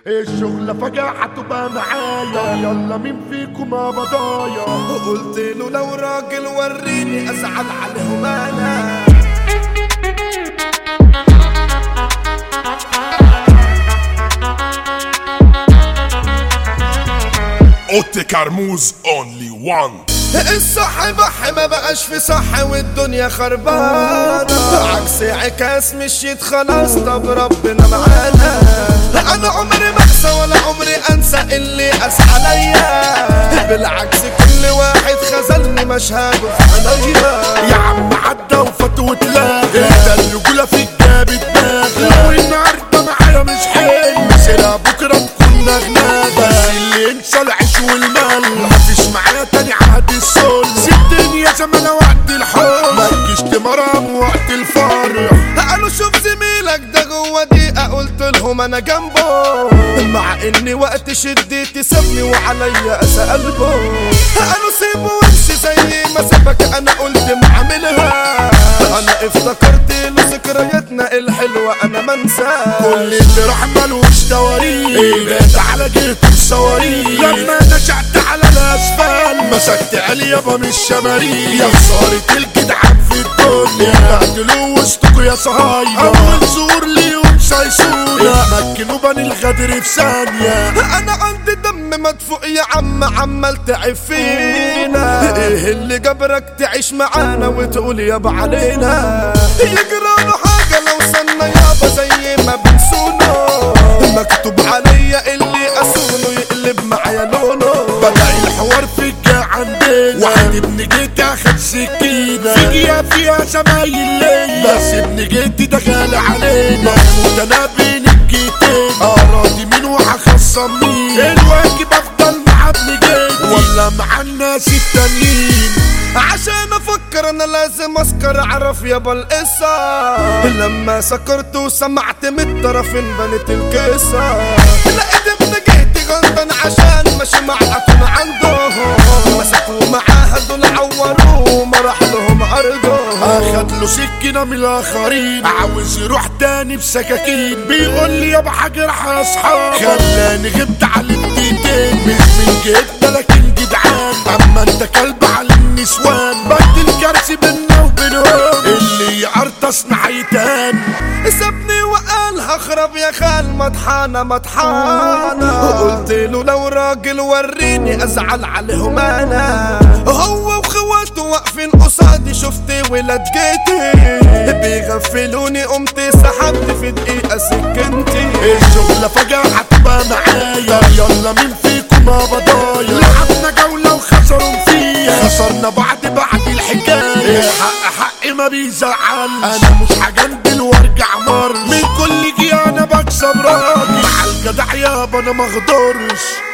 الشغلة فجأة هتبقى معايا، يلا مين فيكم بضايا؟ قلت له لو راجل وريني ازعل عليهم انا. اوتي كرموز اونلي وان. الصح بح ما بقاش في صح والدنيا خربانة، عكس عكاس مشيت خلاص، طب ربنا معانا. انا عمري ما انسى ولا عمري انسى اللي قاس عليا، بالعكس كل واحد خذلني مشهده في عينيا. يا عم عدى وفات واتلاقى، ده الرجولة في الجاب دماغي، والنهارده معايا مش حلو، مسيرها بكرة تكون نغناغة، بس اللي ينسى العيش والمال مفيش معايا تاني عهد السل. سبتني يا زمان وقت الحب، ما تجيش تمرم وقت الفرح. قالوا شوف زميلك ده جوه دقيقة، قلت لهم انا جنبه، مع اني وقت شدتي سابني وعليا اسى قلبه. قالوا سيبه وامشي زي ما سابك، انا قلت معاملها، انا افتكرت له ذكرياتنا الحلوة انا منساها. كل اللي راح مالوش تواريخ، جات على جهته بصواريخ، لما نشأت على الاسفل مسكت علي يابا من الشماريخ. يا خسارة الجدعان في الدنيا، قتلوا وسطكوا يا صهاينة، اول زور ليهم سايسونا، مكنوا بني الغدر في ثانية. انا عندي دم مدفوق يا عم عمال تعب فينا، ايه اللي جبرك تعيش معانا وتقول يابا علينا؟ يجراله حاجة لو صلنا يابا زي ما بنسونه، مكتوب عليا اللي اسونه يقلب معايا لونه. بدأ الحوار في الجا عندنا، واحد ابن جيتي اخد سكينة، في جيا فيها زمايل ليا، بس ابن جيتي ده غالي علينا، مفروض انا بين الجيتين، اراضي مين وهخصم مين، الواجب افضل مع ابن جيتي ولا مع الناس التانيين؟ عشان افكر انا لازم اسكر اعرف يابا القصة، لما سكرت وسمعت من الطرفين بنت القصة، لقيت ابن جهتي غلطان عشان ماشي مع قطن عندهم، مسكوا معاها دول عوروه ما راح لهم ارضهم. اخد له سكينة من الاخرين، عاوز يروح تاني بسكاكين، بيقول لي يابا حاجة راح اصحاب، خلاني غبت على الدقيقتين، مش من جهتنا لكن جدعان، اما انت كلب على النسوان، بدل كرسي بينا وبينهم، اللي يقرطس نحيتان. سابني وقال هخرب يا خال مطحانة مطحانة، وقلت له لو راجل وريني ازعل عليهم انا. هو واخواته واقفين قصادي، شفت ولاد جيتي بيغفلوني، قمت سحبت في دقيقة سكنتي. الشغلة فجأة هتبقى معايا، يلا مين فيكم بضايا؟ لعبنا جولة وخسروا فيها، خسرنا بعد الحكاية، الحق ما بيزعل، انا مش هجندل وارجع مر، من كل جي انا بكسب راجل، مع الجدع يابا انا مغدرش.